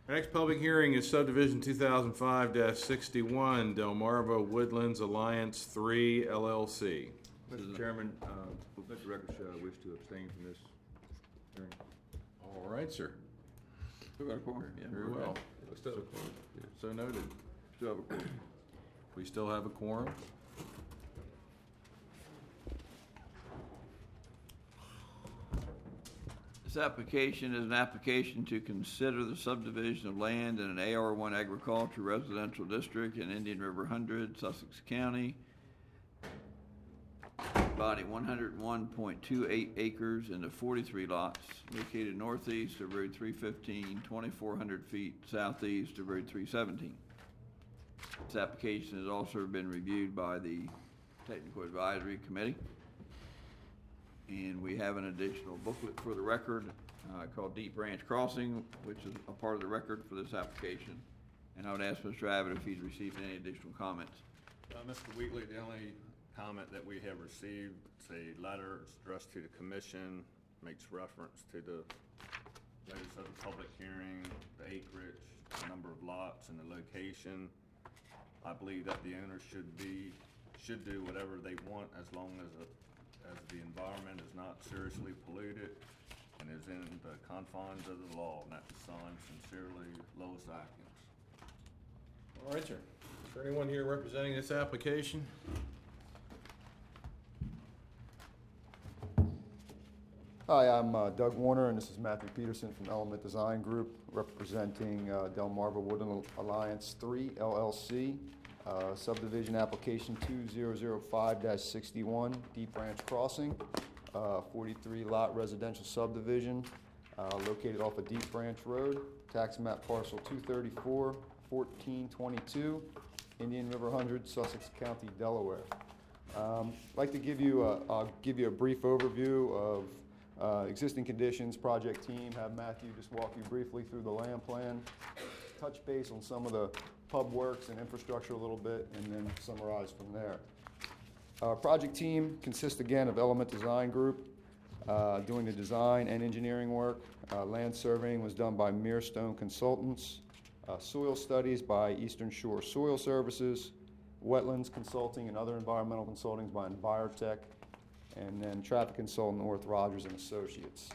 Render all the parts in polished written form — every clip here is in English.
Our next public hearing is subdivision 2005-61, Delmarva Woodlands Alliance 3 LLC. Mr. Chairman, let the record show I wish to abstain from this hearing. All right, sir. Still got a quorum? Yeah, Very well. So noted. Still have a quorum. We still have a quorum. This application is an application to consider the subdivision of land in an AR1 agriculture residential district in Indian River 100, Sussex County, body 101.28 acres into 43 lots located northeast of Route 315, 2,400 feet southeast of Route 317. This application has also been reviewed by the Technical Advisory Committee. And we have an additional booklet for the record called Deep Branch Crossing, which is a part of the record for this application. And I would ask Mr. Abbott if he's received any additional comments. Mr. Wheatley, the only comment that we have received, it's a letter addressed to the commission, makes reference to the notice of the public hearing, the acreage, the number of lots, and the location. I believe that the owner should do whatever they want as long as the environment is not seriously polluted and is in the confines of the law. And that's signed sincerely, Lois Atkins. All right, sir. Is there anyone here representing this application? Hi, I'm Doug Warner, and this is Matthew Peterson from Element Design Group, representing Delmarva Woodland Alliance 3 LLC, subdivision application 2005-61, Deep Branch Crossing, 43-lot residential subdivision located off of Deep Branch Road, tax map parcel 234-1422, Indian River 100, Sussex County, Delaware. I'd like to give you a brief overview of existing conditions. Project team, have Matthew just walk you briefly through the land plan, touch base on some of the pub works and infrastructure a little bit, and then summarize from there. Project team consists again of Element Design Group doing the design and engineering work. Land surveying was done by Mirstone Consultants. Soil studies by Eastern Shore Soil Services. Wetlands consulting and other environmental consulting by Envirotech. And then traffic consultant North Rogers and Associates.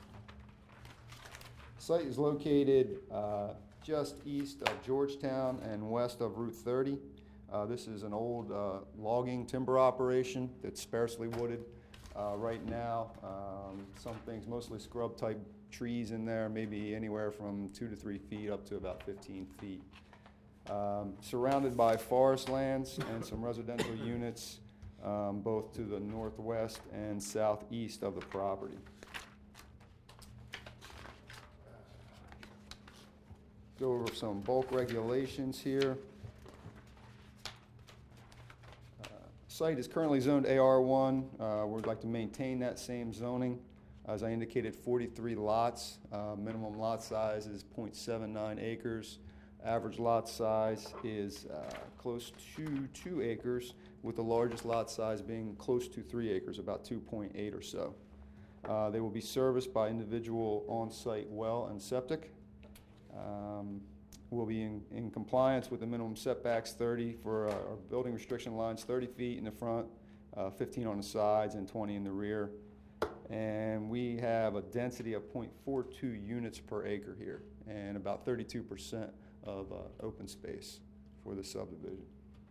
Site is located just east of Georgetown and west of Route 30. This is an old logging timber operation that's sparsely wooded right now. Some things, mostly scrub type trees in there, maybe anywhere from 2 to 3 feet up to about 15 feet. Surrounded by forest lands and some residential units both to the northwest and southeast of the property. Go over some bulk regulations here. Site is currently zoned AR1. We'd like to maintain that same zoning. As I indicated, 43 lots. Minimum lot size is 0.79 acres. Average lot size is close to 2 acres, with the largest lot size being close to 3 acres, about 2.8 or so. They will be serviced by individual on-site well and septic. We'll be in compliance with the minimum setbacks, 30 for our building restriction lines, 30 feet in the front, 15 on the sides, and 20 in the rear. And we have a density of 0.42 units per acre here, and about 32% of open space for the subdivision.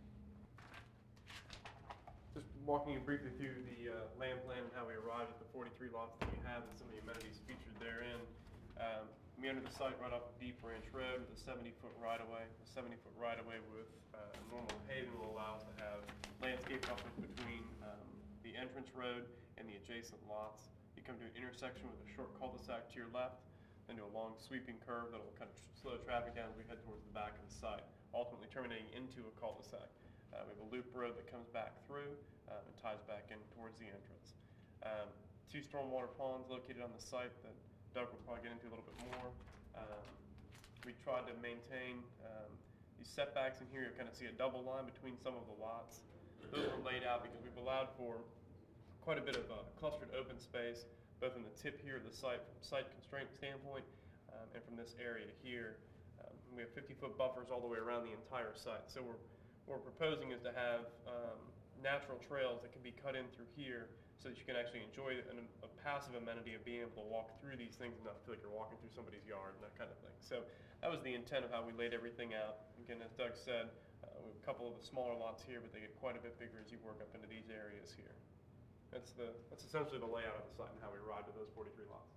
Just walking you briefly through the land plan and how we arrived at the 43 lots that we have and some of the amenities featured therein. We entered the site right off of Deep Branch Road with a 70-foot right-of-way. A 70-foot right-of-way with normal paving will allow us to have landscape buffer between the entrance road and the adjacent lots. You come to an intersection with a short cul-de-sac to your left, then to a long sweeping curve that will kind of slow traffic down as we head towards the back of the site, ultimately terminating into a cul-de-sac. We have a loop road that comes back through and ties back in towards the entrance. 2 stormwater ponds located on the site that Doug will probably get into a little bit more. We tried to maintain these setbacks in here. You kind of see a double line between some of the lots. Those were laid out because we've allowed for quite a bit of clustered open space, both in the tip here of the site from site constraint standpoint and from this area here. We have 50-foot buffers all the way around the entire site. So what we're proposing is to have natural trails that can be cut in through here so that you can actually enjoy a passive amenity of being able to walk through these things and not feel like you're walking through somebody's yard and that kind of thing. So that was the intent of how we laid everything out. Again, as Doug said, we have a couple of the smaller lots here, but they get quite a bit bigger as you work up into these areas here. That's essentially the layout of the site and how we ride to those 43 lots.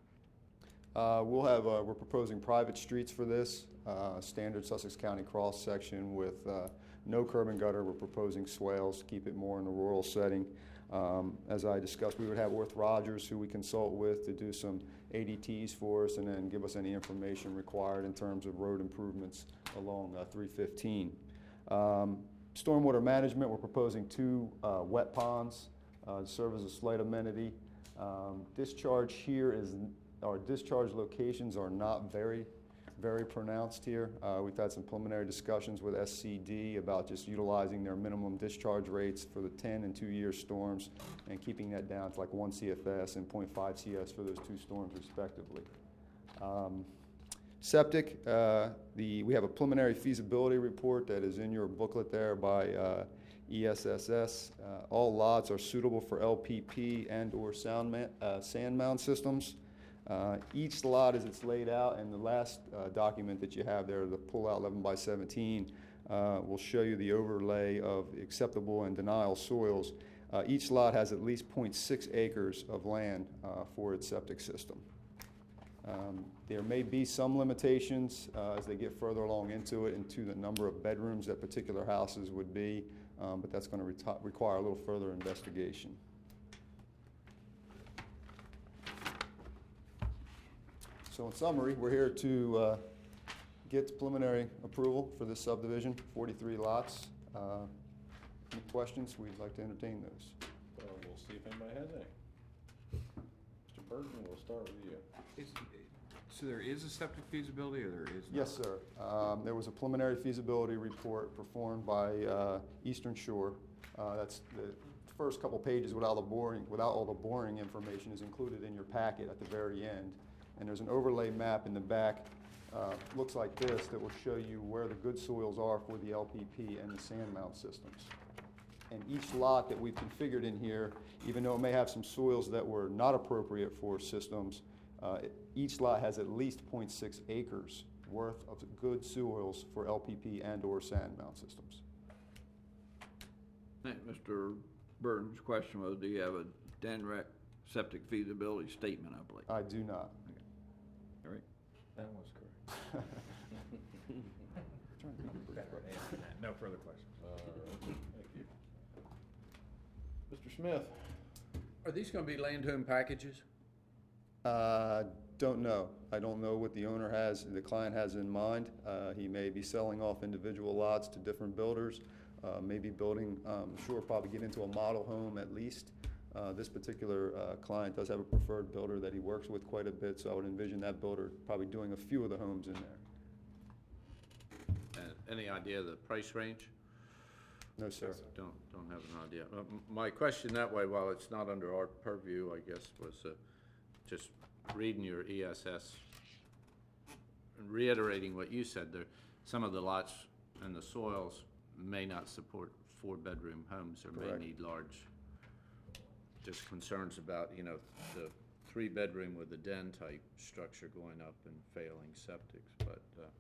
We're proposing private streets for this, standard Sussex County cross section with no curb and gutter. We're proposing swales to keep it more in a rural setting. As I discussed, we would have Worth Rogers, who we consult with, to do some ADTs for us and then give us any information required in terms of road improvements along 315. Stormwater management, we're proposing 2 wet ponds to serve as a slight amenity. Discharge here our discharge locations are not very pronounced here. We've had some preliminary discussions with SCD about just utilizing their minimum discharge rates for the 10 and 2-year storms and keeping that down to like 1 CFS and 0.5 CS for those 2 storms respectively. Septic, we have a preliminary feasibility report that is in your booklet there by ESSS. All lots are suitable for LPP and or sand mound systems. Each lot as it's laid out, and the last document that you have there, the pull-out 11 by 17, will show you the overlay of acceptable and denial soils. Each lot has at least 0.6 acres of land for its septic system. There may be some limitations as they get further along into it, into the number of bedrooms that particular houses would be, but that's going to require a little further investigation. So in summary, we're here to get preliminary approval for this subdivision, 43 lots. Any questions? We'd like to entertain those. Well, we'll see if anybody has any. Mr. Burton, we'll start with you. So there is a septic feasibility, or there is not? Yes, sir. There was a preliminary feasibility report performed by Eastern Shore. That's the first couple pages without all the boring information is included in your packet at the very end. And there's an overlay map in the back, looks like this, that will show you where the good soils are for the LPP and the sand mound systems. And each lot that we've configured in here, even though it may have some soils that were not appropriate for systems, each lot has at least 0.6 acres worth of good soils for LPP and or sand mound systems. Mr. Burton's question was, do you have a DNREC septic feasibility statement, I believe? I do not. All right. That was correct. No further questions. Thank you. Mr. Smith? Are these going to be land home packages? Don't know. I don't know what the client has in mind. He may be selling off individual lots to different builders, maybe building, probably get into a model home at least. This particular client does have a preferred builder that he works with quite a bit, so I would envision that builder probably doing a few of the homes in there. Any idea of the price range? No, sir. Don't have an idea. My question that way, while it's not under our purview, I guess, was just reading your ESS and reiterating what you said there. Some of the lots and the soils may not support 4-bedroom homes or Correct. may need large. Just concerns about, the 3-bedroom with a den type structure going up and failing septics, but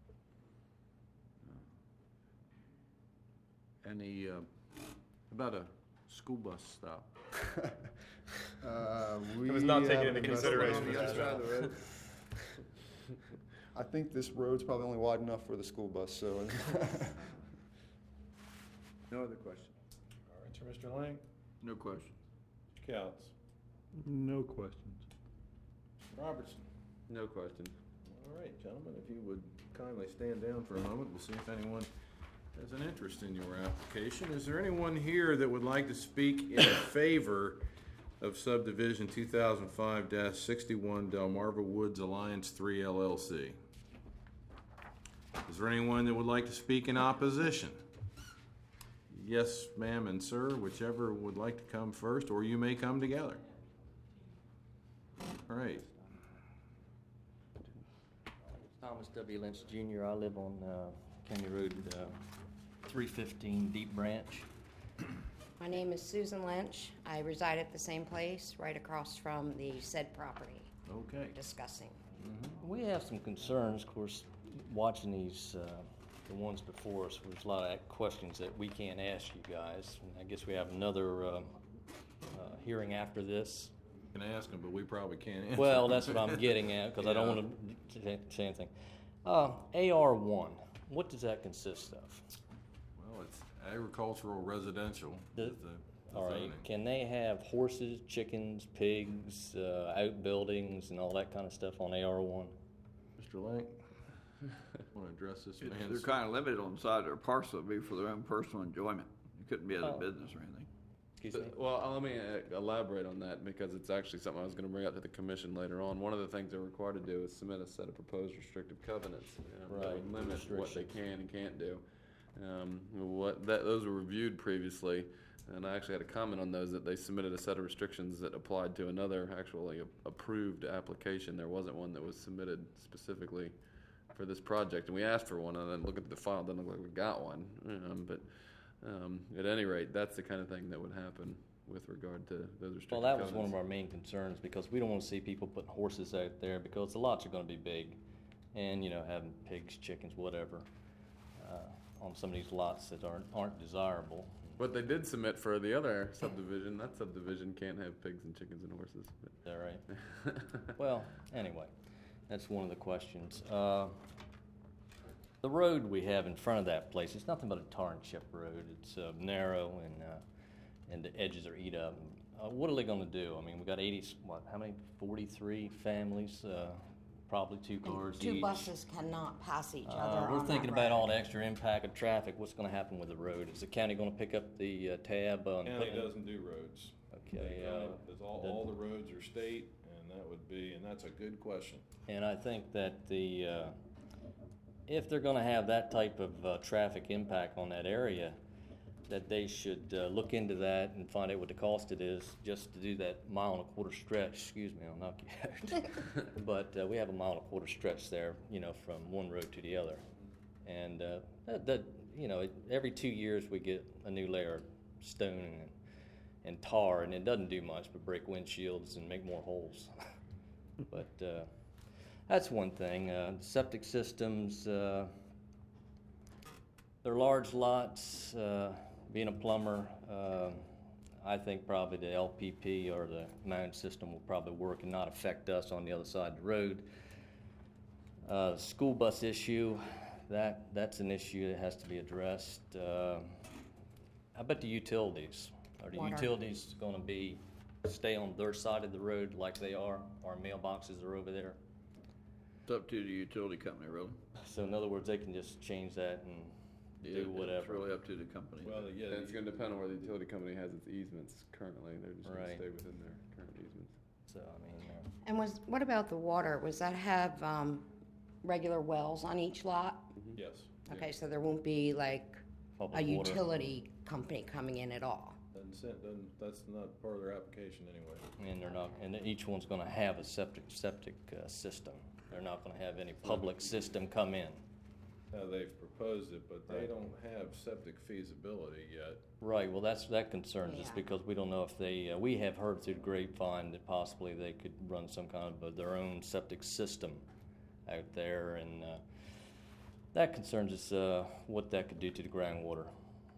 any about a school bus stop? It was not taken into consideration. On the other side of the road. I think this road's probably only wide enough for the school bus, so. No other questions? All right, sir. Mr. Lang? No questions. Mr. Coutts? No questions. Robertson? No questions. All right, gentlemen, if you would kindly stand down for a moment, we'll see if anyone has an interest in your application. Is there anyone here that would like to speak in favor of subdivision 2005-61 Delmarva Woods Alliance 3 LLC? Is there anyone that would like to speak in opposition? Yes, ma'am and sir, whichever would like to come first, or you may come together. All right. Thomas W. Lynch Jr. I live on County Road 315 Deep Branch. My name is Susan Lynch. I reside at the same place, right across from the said property Okay. we're discussing. We have some concerns, of course, watching these, the ones before us. There's a lot of questions that we can't ask you guys. And I guess we have another hearing after this. Can ask them, but we probably can't answer. Well, that's what I'm getting at, because I don't want to say anything. AR1, what does that consist of? Well, it's agricultural residential. The- is the All right, zoning. can they have horses, chickens, pigs, outbuildings, and all that kind of stuff on AR1? Mr. Lang, want to address this They're man's? kind of limited on the side of their parcel, it'd be for their own personal enjoyment. It couldn't be as a Oh. business or anything. Excuse me? Well, let me elaborate on that because it's actually something I was going to bring up to the commission later on. One of the things they're required to do is submit a set of proposed restrictive covenants that would Right, limit what they restrictions. can and can't do. Those were reviewed previously, and I actually had a comment on those that they submitted a set of restrictions that applied to another actually approved application. There wasn't one that was submitted specifically for this project, and we asked for one. And then looking at the file, it doesn't look like we got one. But at any rate, that's the kind of thing that would happen with regard to those restricted Well, that was covenants. one of our main concerns, because we don't want to see people putting horses out there, because the lots are going to be big, and, you know, having pigs, chickens, whatever, on some of these lots that aren't desirable. But they did submit for the other subdivision. That subdivision can't have pigs and chickens and horses. Is that right? Well, anyway, that's one of the questions. The road we have in front of that place, it's nothing but a tar and chip road. It's narrow, and the edges are eat up. What are they going to do? I mean, we got 43 families, probably 2 cars Two each. buses cannot pass each other We're on thinking that about road. all the extra impact of traffic. What's going to happen with the road? Is the county going to pick up the tab on County putting? doesn't do roads. Okay, There's all the roads are state, and that's a good question. And I think that if they're gonna have that type of traffic impact on that area, that they should look into that and find out what the cost it is just to do that 1.25 mile stretch. Excuse me, I'll knock you out. But we have a 1.25 mile stretch there, you know, from one road to the other. And every 2 years we get a new layer of stone and tar, and it doesn't do much but break windshields and make more holes. But that's one thing. Septic systems, they're large lots. Being a plumber, I think probably the LPP or the mound system will probably work and not affect us on the other side of the road. School bus issue, that's an issue that has to be addressed. How about the utilities? Are the Water. utilities going to stay on their side of the road like they are? Our mailboxes are over there. It's up to the utility company, really. So in other words, they can just change that and do It's whatever. really up to the company. Well, yeah, It's going to depend on where the utility company has its easements currently. They're just going to Right. stay within their current easements. So, I mean, And what about the water? Was that have regular wells on each lot? yes. Okay, so there won't be like public a water. utility company coming in at all? That's not part of their application anyway. And they're not, and each one's gonna have a septic system. They're not gonna have any public system come in. They've proposed it, but they Right. don't have septic feasibility yet. Right, well, that concerns us Yeah. because we don't know if they, we have heard through the grapevine that possibly they could run some kind of their own septic system out there, and that concerns us, what that could do to the groundwater.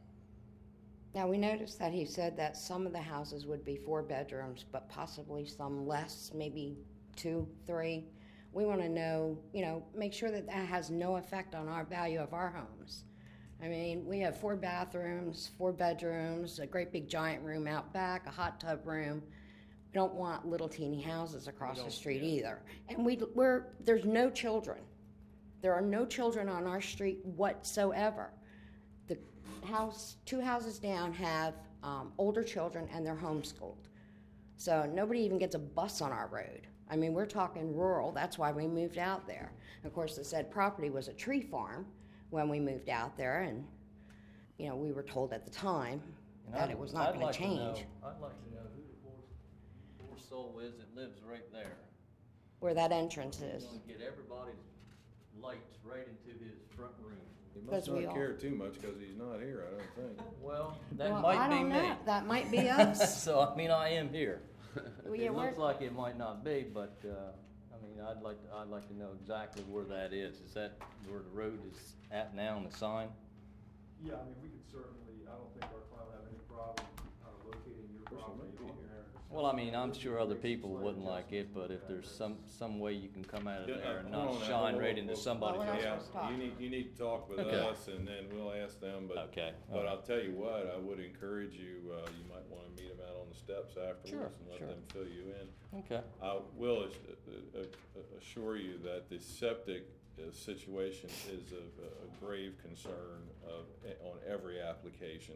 Now, we noticed that he said that some of the houses would be 4 bedrooms, but possibly some less, maybe 2, 3. We want to know, make sure that that has no effect on our value of our homes. I mean, we have 4 bathrooms, 4 bedrooms, a great big giant room out back, a hot tub room. We don't want little teeny houses across the street either. And there's no children. There are no children on our street whatsoever. The house, 2 houses down have older children and they're homeschooled. So nobody even gets a bus on our road. I mean, we're talking rural. That's why we moved out there. Of course, the said property was a tree farm when we moved out there, and we were told at the time that it was not going to change. I'd like to know who the poor soul is that lives right there. Where that entrance is. We're gonna get everybody's lights right into his front room. He must Because we not all- care too much because he's not here, I don't think. Well, that Well, might I be don't me. know. That might be us. So, I mean, I am here. Well, It yeah, we're- looks like it might not be, but, I mean, I'd like to know exactly where that is. Is that where the road is at now on the sign? Yeah, I mean, we could certainly, I don't think our client will have any problem locating your Wish he property might be on here. there. Well, I mean, I'm sure other people wouldn't like it, but if there's some way you can come out of Yeah, there and hold not on now, shine hold right on, into hold on. somebody's Well, we're not yard. supposed to talk. You need to talk with Okay. us, and then we'll ask them, but. Okay, But all right. I'll tell you what, I would encourage you, you might wanna meet them out on the steps afterwards Sure, and let sure. them fill you in. Okay, I will assure you that the septic situation is a grave concern on every application.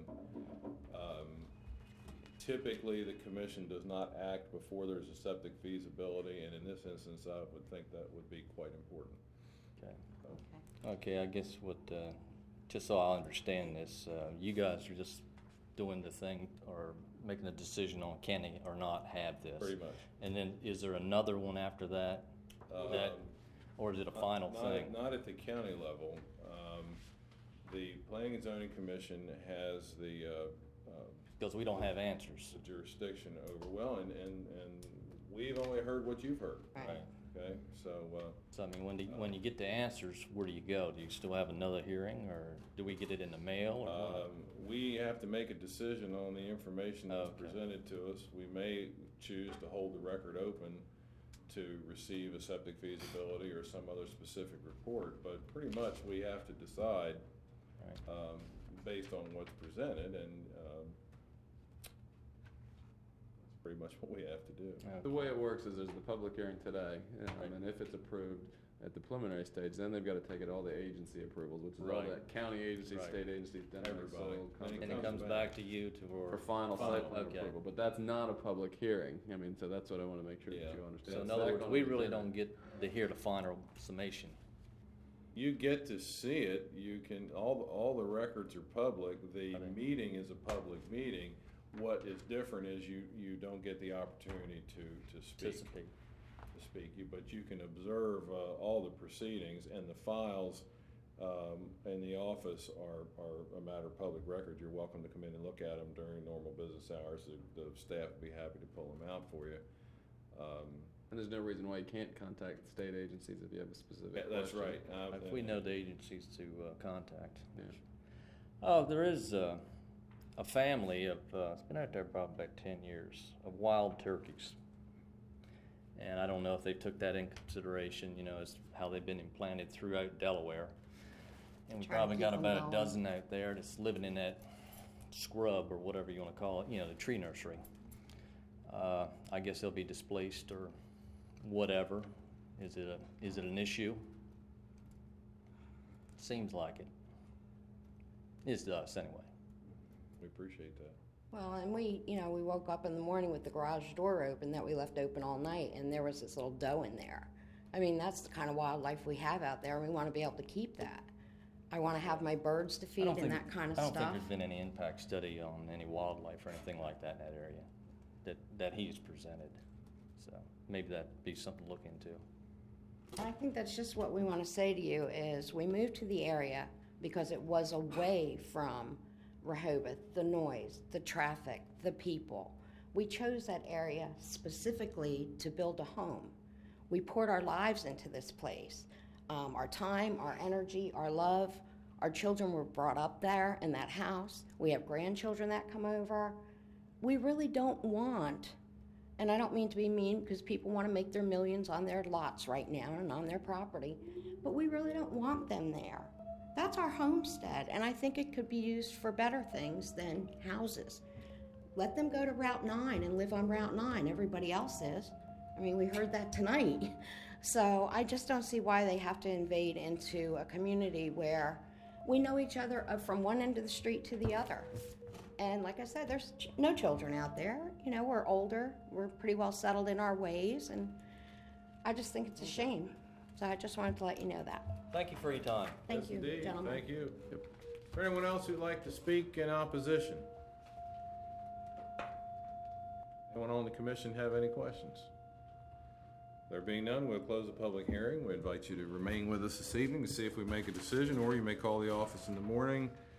Typically, the commission does not act before there's a septic feasibility, and in this instance, I would think that would be quite important. okay. Okay, I guess what, just so I understand this, you guys are just doing the thing or making a decision on can they or not have this? Pretty much. And then is there another one after that? That, or is it a final thing? Not at the county level. The Planning and Zoning Commission has the Because we don't have answers. the jurisdiction over, well, and we've only heard what you've heard. Right. Okay, so, So I mean, when you get the answers, where do you go? Do you still have another hearing, or do we get it in the mail, or what? we have to make a decision on the information that's Okay. presented to us. We may choose to hold the record open to receive a septic feasibility or some other specific report, but pretty much we have to decide, Right. based on what's presented, and, that's pretty much what we have to do. Okay. The way it works is there's the public hearing today, and if it's approved at the preliminary stage, then they've got to take it all the agency approvals, which is all Right. that county agencies, Right. state agencies, then Everybody. soil, Then And it comes back to you to, for final site plan okay. approval, but that's not a public hearing. I mean, so that's what I want to make sure Yeah. that you understand. So in It's other back words, on we the really agenda. don't get to hear the final summation. You get to see it, you can, all the records are public, the Are they? meeting is a public meeting. What is different is you don't get the opportunity to speak. Participate. But you can observe, all the proceedings, and the files, in the office are a matter of public record. You're welcome to come in and look at them during normal business hours. The staff would be happy to pull them out for you. And there's no reason why you can't contact state agencies if you have a specific That's question. right. If we know the agencies to contact. Yeah. Oh, there is a family of, it's been out there probably about 10 years, of wild turkeys. And I don't know if they took that in consideration, you know, as how they've been implanted throughout Delaware. And we Trying to probably keep got them about a going. dozen out there that's living in that scrub or whatever you want to call it, you know, the tree nursery. I guess they'll be displaced or whatever. Is it an issue? Seems like it. Is to us anyway. We appreciate that. Well, and we woke up in the morning with the garage door open that we left open all night, and there was this little doe in there. I mean, that's the kind of wildlife we have out there, and we want to be able to keep that. I want to have my birds to feed and that kind of I don't think stuff. there's been any impact study on any wildlife or anything like that in that area that he's presented. So maybe that'd be something to look into. And I think that's just what we want to say to you is we moved to the area because it was away from Rehoboth, the noise, the traffic, the people. We chose that area specifically to build a home. We poured our lives into this place. Our time, our energy, our love. Our children were brought up there in that house. We have grandchildren that come over. We really don't want, and I don't mean to be mean because people want to make their millions on their lots right now and on their property, but we really don't want them there. That's our homestead, and I think it could be used for better things than houses. Let them go to Route 9 and live on Route 9. Everybody else is. I mean, we heard that tonight. So I just don't see why they have to invade into a community where we know each other from one end of the street to the other. And like I said, there's no children out there. You know, we're older. We're pretty well settled in our ways, and I just think it's a shame. So I just wanted to let you know that. Thank you for your time. Thank Yes, you, indeed. gentlemen. Thank you. Is there anyone else who'd like to speak in opposition? Anyone on the commission have any questions? There being none, we'll close the public hearing. We invite you to remain with us this evening to see if we make a decision, or you may call the office in the morning